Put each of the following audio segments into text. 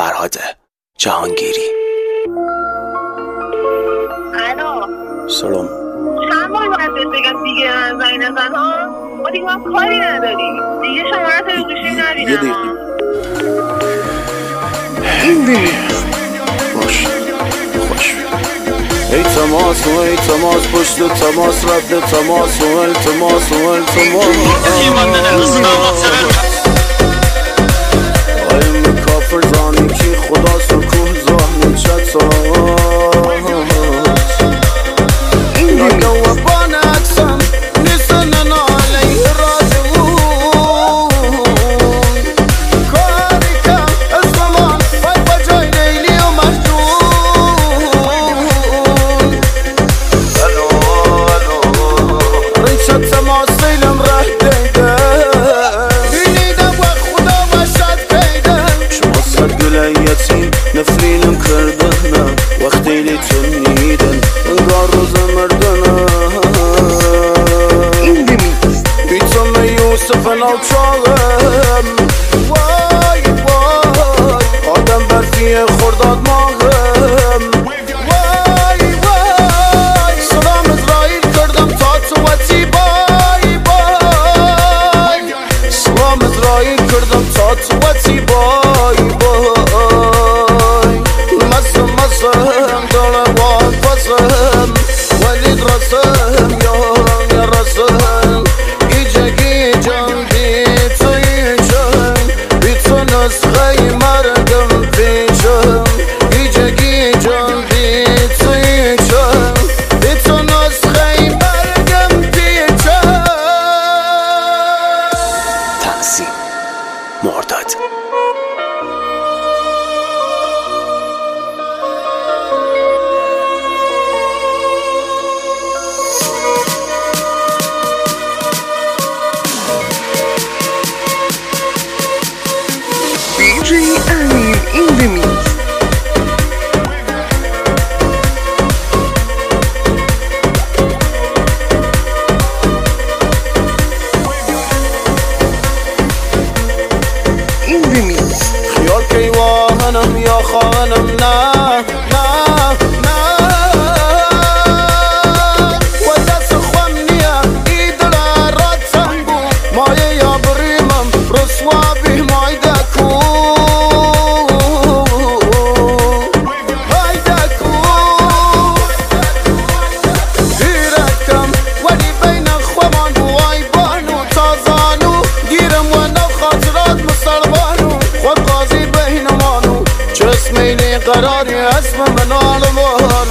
فرهاد جهانگیری. الو سلام. چند بار باید بهت بگم دیگه زنگ نزن ها؟ ما دیگه هم کاری نداری دیگه، شماره تو گوشی نبینم. باش خوش. ای تماس و ای تماس پشت تماس رد تماس و التماس و التماس آیم کافر زانی کی خدا سکوه زانی چت لو بان اکسم نسنن علیه راجعون کاری کم از زمان بای بجای لیلی و مجنون الو رنشت تماس سیلم ره دیده بینیدم و خدا و شد بیده شما صد گلیتین نفرینم کردنم وقتی لیتونیدن انگار روز مردنم بیتم یوسف نوچاقم وای وای آدم برفیه خورداد ماهم وای وای سلام اسرائیل کردم تا تو وطی بای بای سلام اسرائیل کردم تا تو وطی بای بای مسم مسم دلم وان پسم ولید رسم یارم یا رسم گیجه گیجم بیتو ایجم بیتو نسخه مرگم پیچم گیجه گیجم بیتو ایجم بیتو نسخه مرگم پیچم. تنظیم مرداد. DJ Amir in the mix. In the mix. خیال که واهنم یا خانم نه نه نه و دست خوام نیا ای دل راتم بو مایه یا بریمم رسوا بی مایده کو مایده کو دیرکم ولی بین خوامان بوای بانو تازانو گیرم و نو خاطرات مسلمانو خود قاضی بینمانو چه میلی قراری اسم من آلمان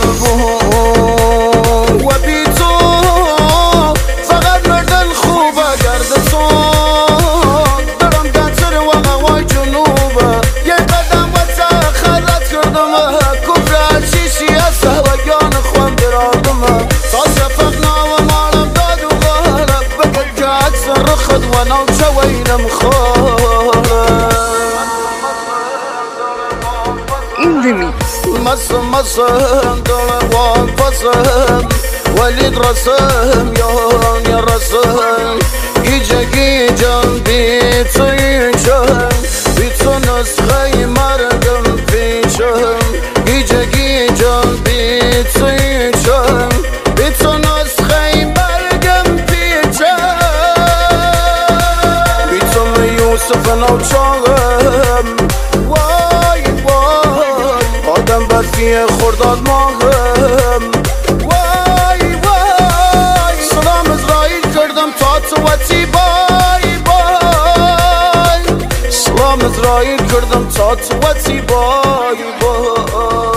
و بی تو فقط مردن خوبه گردسون درم دنسر و هوای جنوبه یه قدم و تأخرت کردمه کفر شیشی از سهوگان خوام برادمه تا شفق ناو مالم داد و غالب بگل که عکس رخد و نو چوینم خواه In the mix. مسم مسم دلم وان پسم ولید رسم یا رسم گیجه گیجم بیتو ایجم بیتو نسخه مرگم پیچم گیجه گیجم بیتو ایجم بیتو نسخه مرگم پیچم بیتم یوسف نوچاقم وای وای آدم برفیه خورداد ماهم وای وای سلام اسرائیل کردم تا تو وطی بای بای سلام اسرائیل کردم تا تو وطی بای بای